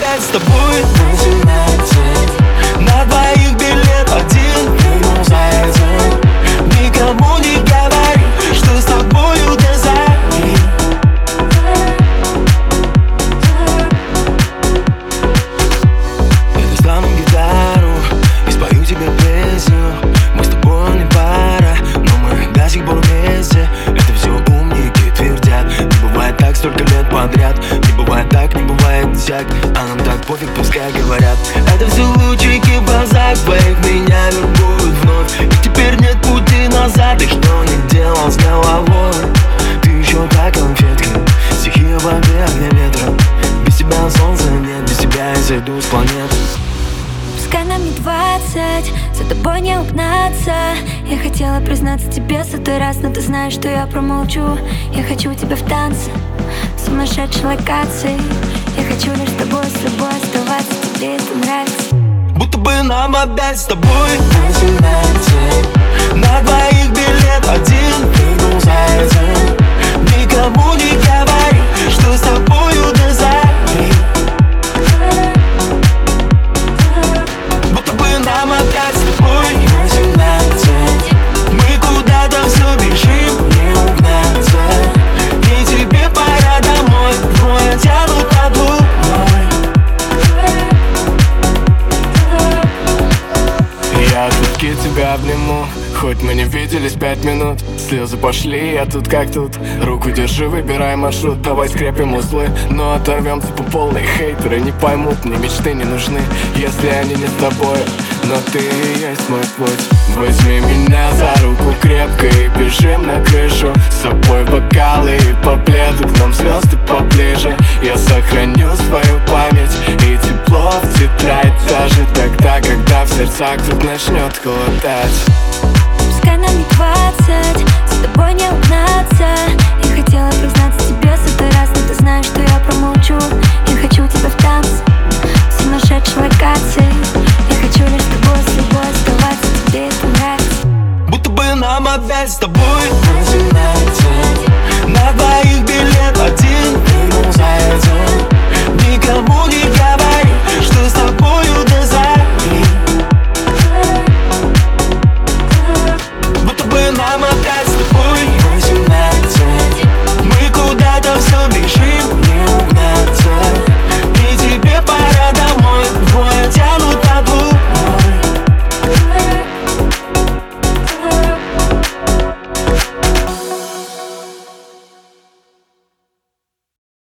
опять с тобой 18. На двоих билет один, минус за этим. Никому не говори, что с тобою дизайн. Я достану гитару и спою тебе песню. Мы с тобой не пара, но мы до сих пор вместе. Это все умники твердят. Не бывает так столько лет подряд. Не бывает так, не бывает всяк. А нам так пофиг, пускай говорят. Это все лучики в глазах твоих меня вербуют вновь. И теперь нет пути назад. И что не делал с головой? Ты еще как конфетка, стихия воды, огня ветра. Без тебя солнца нет, без тебя я зайду с планеты. Пускай нам не 20, за тобой не угнаться. Я хотела признаться тебе 100 раз, но ты знаешь, что я промолчу. Я хочу тебя в танце, в сумасшедшей локации. Я хочу лишь с тобой оставаться, тебе это нравится. Будто бы нам опять с тобой 18. На двоих билет один, минус за этим. Никому не говори, что с тобою дизайн. Будто бы нам опять с тобой 18. Мы куда-то все бежим, не угнаться. И тебе пора домой, двое тянут под луной. Я от руки тебя обниму, хоть мы не виделись 5 минут. Слезы пошли, я тут как тут. Руку держи, выбирай маршрут. Давай скрепим узлы, но оторвемся по полной. Хейтеры не поймут, мне мечты не нужны, если они не с тобой. Но ты и есть мой путь. Возьми меня за руку крепко и бежим на крышу. С собой бокалы и по пледу, к нам звезды поближе. Я сохраню свою память и тепло в тетрадь. Даже тогда, когда в сердцах вдруг начнет холодать.